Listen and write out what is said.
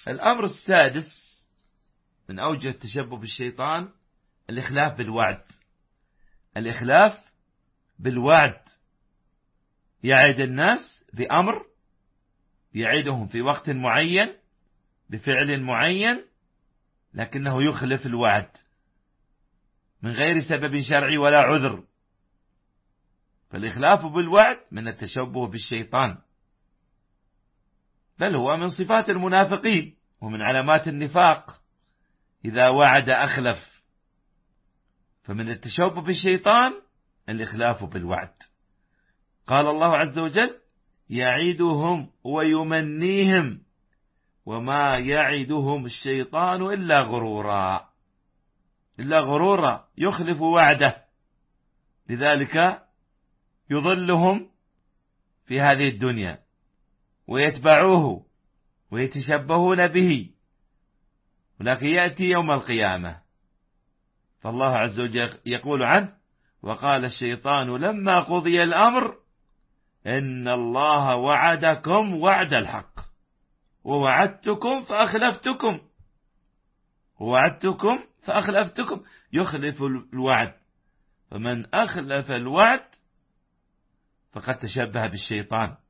الأمر السادس من أوجه التشبه بالشيطان الإخلاف بالوعد. الإخلاف بالوعد، يعد الناس بأمر، يعدهم في وقت معين بفعل معين، لكنه يخلف الوعد من غير سبب شرعي ولا عذر. فالإخلاف بالوعد من التشبه بالشيطان، بل هو من صفات المنافقين ومن علامات النفاق، إذا وعد أخلف. فمن التشبه بالشيطان الإخلاف بالوعد. قال الله عز وجل: يعدهم ويمنيهم وما يعدهم الشيطان إلا غرورا. إلا غرورا، يخلف وعده، لذلك يضلهم في هذه الدنيا ويتبعوه ويتشبهون به، ولكن يأتي يوم القيامة فالله عز وجل يقول عنه: وقال الشيطان لما قضي الأمر إن الله وعدكم وعد الحق ووعدتكم فأخلفتكم. يخلف الوعد، فمن أخلف الوعد فقد تشبه بالشيطان.